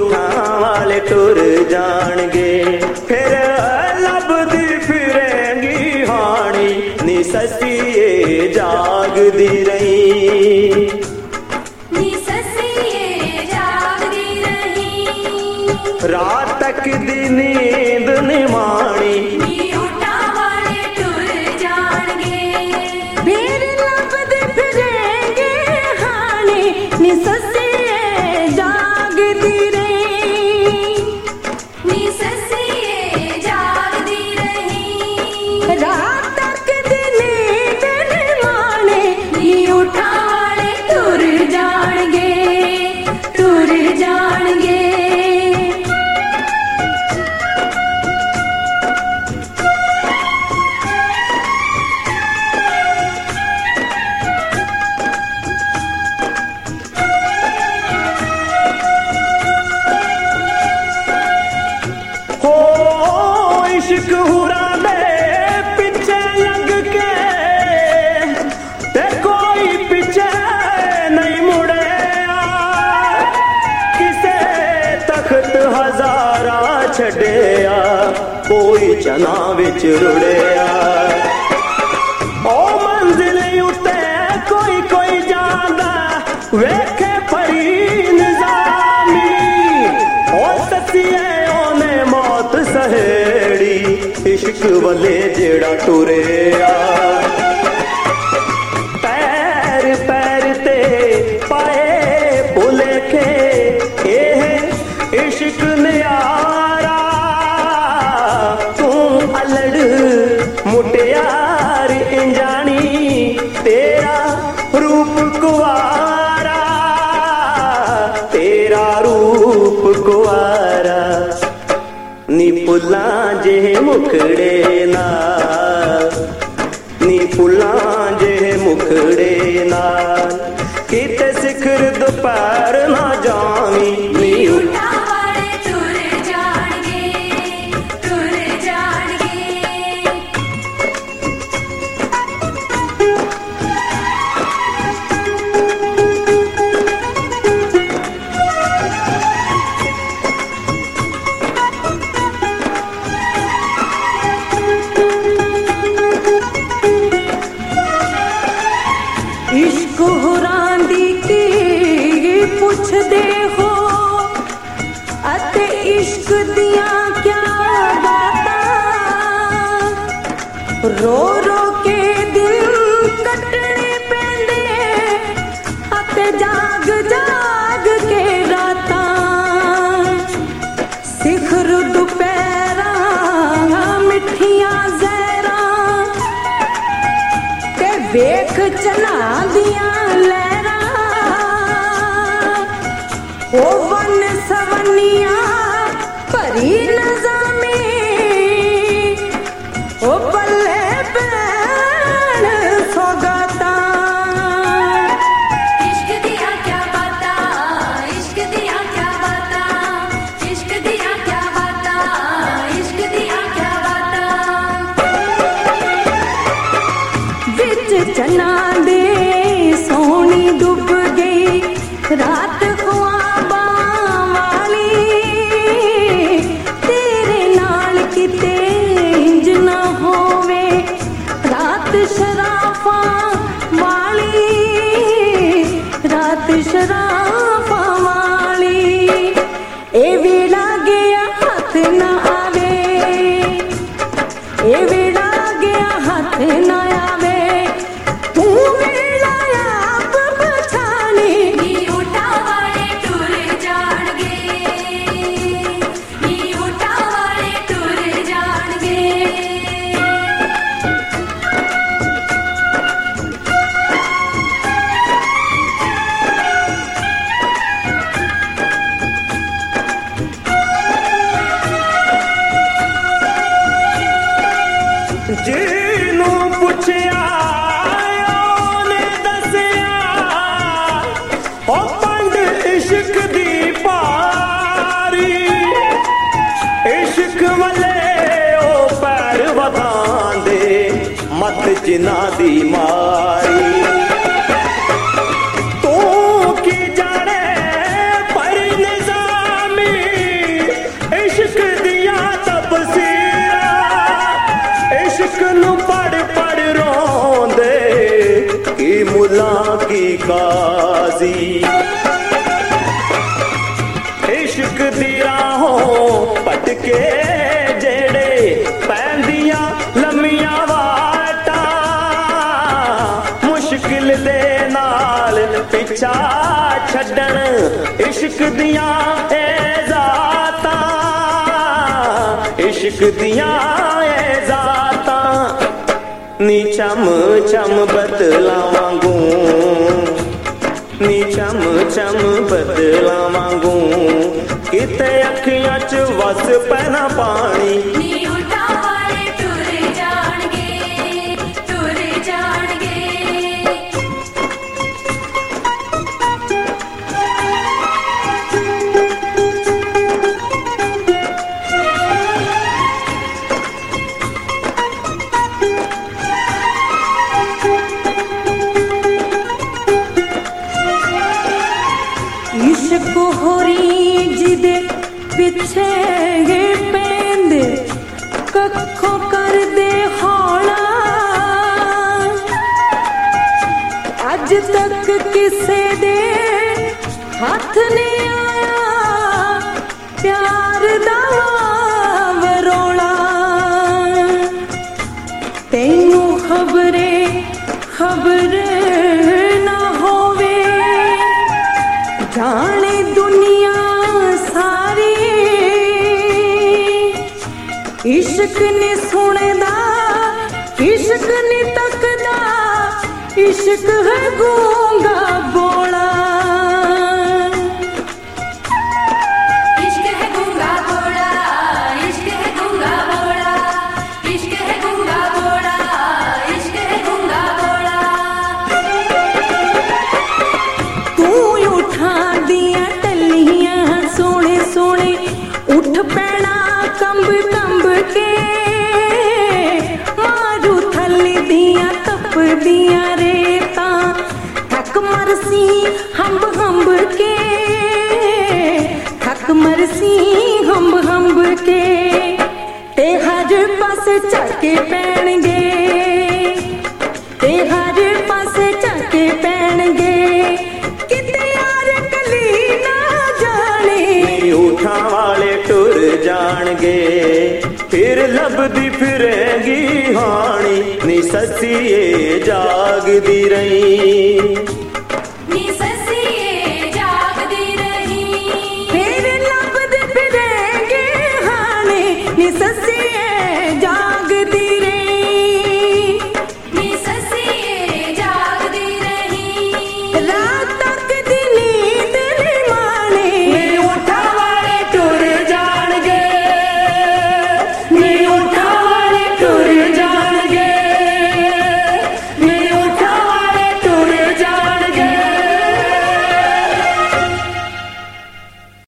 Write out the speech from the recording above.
उठा वाले टुर जाणगे फिर लभदी फिरेंगी हानी नी ससिए जागदी रही नी ससिए जागदी रही रात तक दी नींद निमाणी नी उठा वाले टुर जाणगे फिर लभदी फिरेंगे हानी नी ससिए जागदी रही नी ससिए जागदी रही रात तक दी नींद निमाणी नी उठा वाले टुर जाणगे टुर जाणगे इश्क हुरा दे पीछे लग के ते कोई पीछे नहीं मुड़े किसे तख्त हजारा छड़िया कोई चना विच रुड़िया ओ मंजिल उते कोई कोई जांदा वेखे परी निजामी ओ ससिए ओने मौत सहेड़ी इश्क वाले जेड़ा टुरिया पैर पैर ते पाए भुलेखे इश्क न्यारा तू अलड़ मुटियार इंजानी तेरा रूप कुआरा तेरा रूप कुआरा नी पुल्लां जे मुखड़े नाल नी पुल्लां जे मुखड़े नाल किते सिखर दोपहर ना जावी नी उठा वाले टुर जाणगे टुर जाणगे इश्क हुरांदी की पुछदे हो अते इश्क दियां क्या बातां रो रो के दिन कटने पैंदे अते जाग जाग के रातां सिखर दुपहरा मिठियां जहरां ते वेख चना दियां लहरां ओ वन सवनियां भरी नज़ामी ओ बल्ले पैण सौगातां इश्क दियां क्या बातां इश्क दियां क्या बातां इश्क दियां क्या बातां इश्क दियां क्या बातां विच चना दे सोनी डूब गई रात ख्वाबां वाली तेरे नाल किते इंज ना होवे रात शराफां वाली रात शराफां वाली ए वेला गया हाथ ना आवे ए वेला गया हाथ ना आवे तू वेला आप बचाने नी उठा वाले टुर जाणगे नी उठा वाले टुर जाणगे ਜਿਹਨੂੰ ਪੁੱਛਿਆ ਉਹਨੇ ਦੱਸਿਆ ਉਹ ਪੰਡ ਇਸ਼ਕ ਦੀ ਪਾਰੀ ਇਸ਼ਕ ਵਾਲੇ ਉਹ ਪੈਰ ਵਧਾਉਂਦੇ ਮੱਤ ਜਿਨ੍ਹਾਂ ਦੀ ਮਾਰੀ ਤੂੰ ਕੀ ਜਾਣੇ ਪਰ ਨਿਜ਼ਾਮੀ के जेड़े पैंदियां लम्मियां वाटा मुश्किल दे नाल पिछा छड्डण इश्क दियां ज़ातां इश्क दियां ज़ातां नी चम चम बदलां वांगू नी चम चम बदलां वांगू किते अखियां च वस पैना पानी नी उठा वाले टुर जाणगे टुर जाणगे इश्क होरी जिदे पिछे गे पेंदे कखों कर दे हौला अज तक किसे दे हाथ नहीं आया प्यार दा वरोला तेनू खबरे खबर ना होवे जाने दुनिया सारी इश्क ने सुनदा इश्क ने तकदा इश्क है गूंगा बोला इश्क है गूंगा बोला इश्क है गूंगा बोला इश्क है गूंगा बोला इश्क है गूंगा बोला तू उठा दिया टलियां सोने सोने उठ पैना कंब कंब के मारू थल्ली दिया तप दिया रेता थक मरसी हम्ब हम्ब के थक मरसी हम्ब हम्ब के ते हर पास चके पैणगे ते हर पास चके पैणगे किते यार कली ना जाने उठा वाले टुर जाणगे फिर लभदी फिरेगी हानी नी ससिए जागदी रही